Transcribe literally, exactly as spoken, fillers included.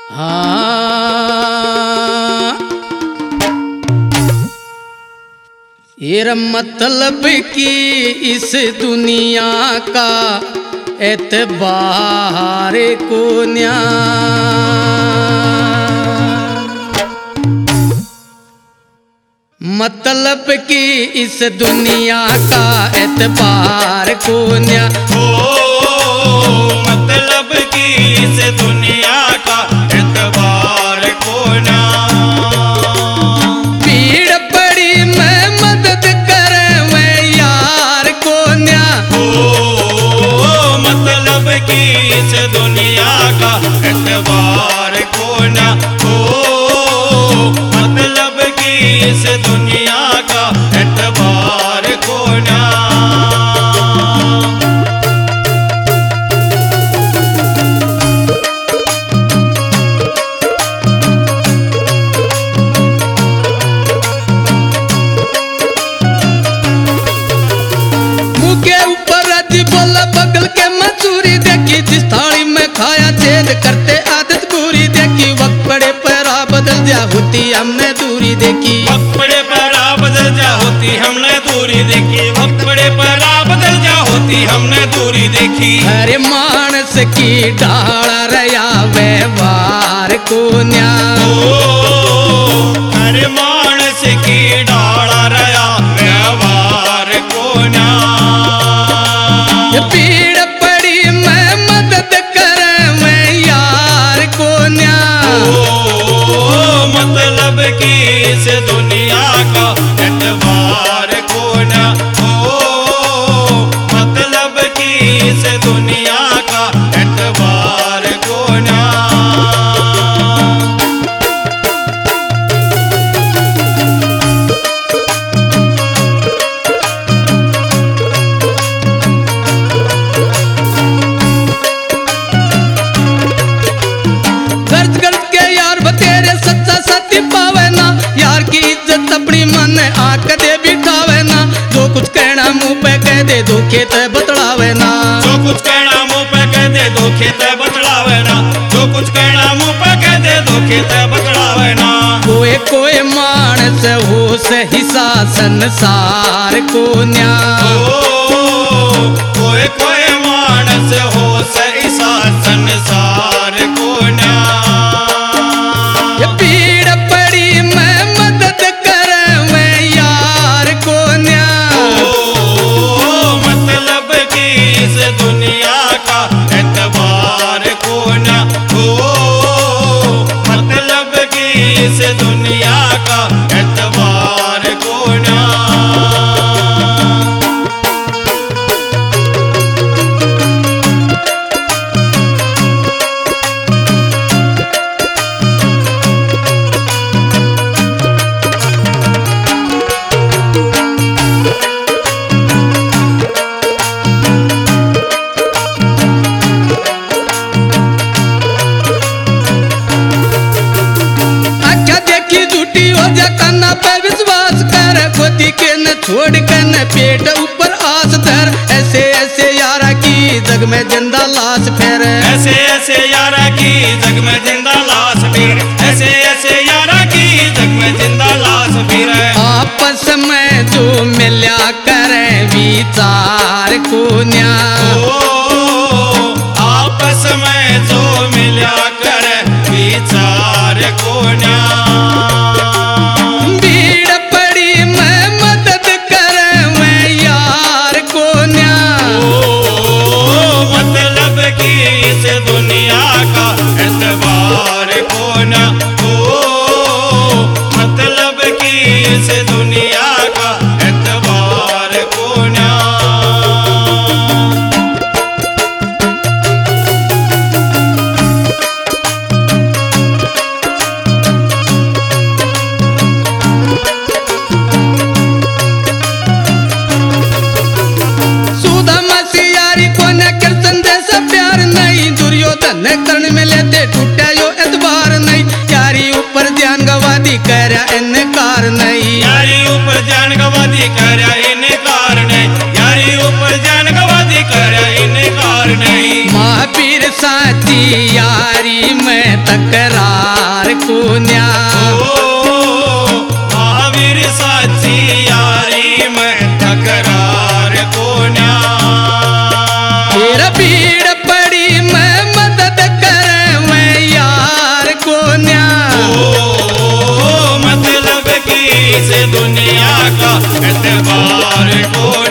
हाँ ये मतलब की इस दुनिया का एतबार को न्या मतलब की इस दुनिया का एतबार को न्या हो मतलब की इस दुनिया का एतबार को ना पीड़ पड़ी मैं मदद करे मैं यार को न्या हो मतलब की इस दुनिया का एतबार को ना हो मतलब की इस दुनिया का एतबार को ना बगल के मजूरी देखी जिस थाली में खाया छेद करते आदत पूरी देखी वक्त पड़े पैरा बदल जा होती हमने दूरी देखी वक्त पड़े पैरा बदल जा होती हमने दूरी देखी वक्त पड़े पैरा बदल जा होती हमने दूरी देखी अरे मानस की डाला रया व्यवहार को न्या अरे मानस की डाला रया व्यवहार को न्या पीड़ पड़ी मैं मदद करे मैं यार को न्या मतलब की इस दुनिया का एतबार को ना हो मतलब की इस दुनिया का एतबार को ना अपनी मन आंख दे बिठावे ना जो कुछ कहना मुंह पे कह दे धोखे ते बतलावे ना जो कुछ कहना मुंह पे कह दे धोखे ते बतलावे ना जो कुछ कहना मुंह पे कह दे धोखे ते बतलावे ना कोई कोई मानस हो सही सा संसार को न्या कोई कोई मानस हो सही सा संसार को न्या पीड़ पड़ी मैं मदद करे मैं यार को न्या मतलब की इस दुनिया का एतबार को ना हो मतलब की इस दुनिया का एतबार को ना छोड़ के न पेट ऊपर आस धर ऐसे ऐसे यारा की जग में जिंदा लाश फेर ऐसे ऐसे यारा की जग में जिंदा लाश फिर ऐसे ऐसे यारा की जग में जिंदा लाश फिर आपस में जो मिल्या करे विचार को न्या आपस में जो मिल्या करे विचार को न्या दुनिया का एतबार को ना हो मतलब की इस दुनिया का एतबार को ना तकरार को न्या। ओ महावीर साची यारी में तकरार को न्या। फिर भीड़ पड़ी मैं मदद करे मैं यार को न्या। ओ मतलब की से दुनिया का एतबार को